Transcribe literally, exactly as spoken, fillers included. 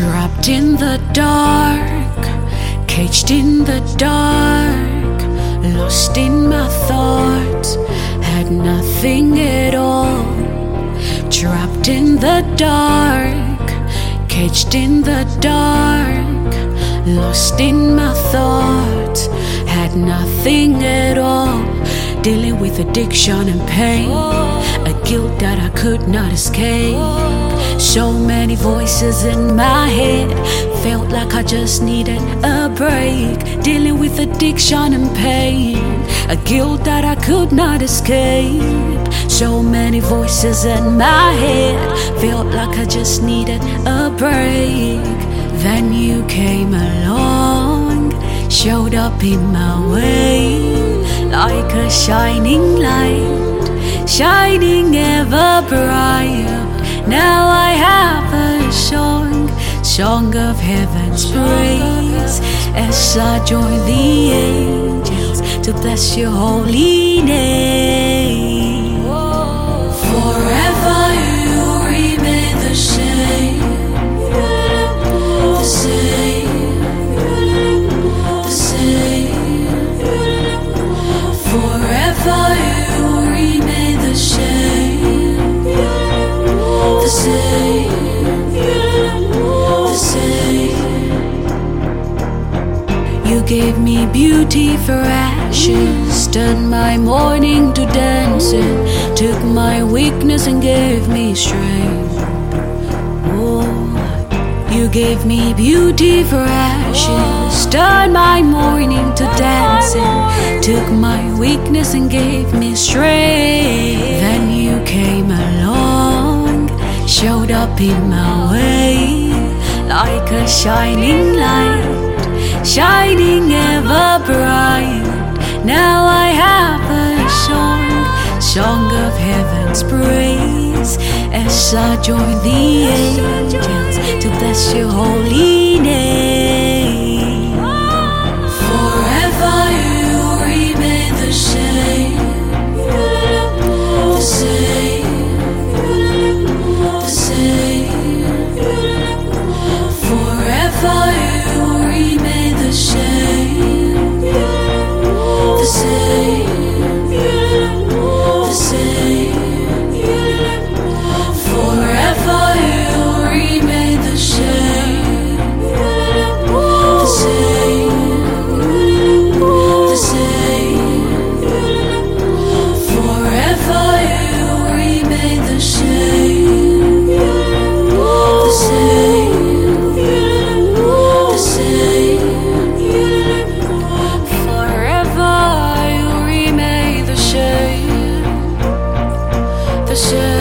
Trapped in the dark, caged in the dark, lost in my thoughts, had nothing at all. Trapped in the dark, caged in the dark, lost in my thoughts, had nothing at all. Dealing with addiction and pain, a guilt that I could not escape. So many voices in my head, felt like I just needed a break. Dealing with addiction and pain, a guilt that I could not escape. So many voices in my head, felt like I just needed a break. Then you came along, showed up in my way, like a shining light, shining ever bright. Now I have a song, song of heaven's praise, as I join the angels to bless your holy name. Forever you remain the same, the same, the same. Forever you remain the same, the same, the same. You gave me beauty for ashes, turned my mourning to dancing, took my weakness and gave me strength. Oh, you gave me beauty for ashes, turned my mourning to dancing, took my weakness and gave me strength. Then you came along, showed up in my way, like a shining light, shining ever bright. Now I have a song, song of heaven's praise, as I join the angels to bless your holy name. Forever you remain the same, the same, the same. Forever you remain the same, the same, the same. Forever you remain the same, the same, the same. Forever you remain the same, the same, the same. Forever you remain the same, the same.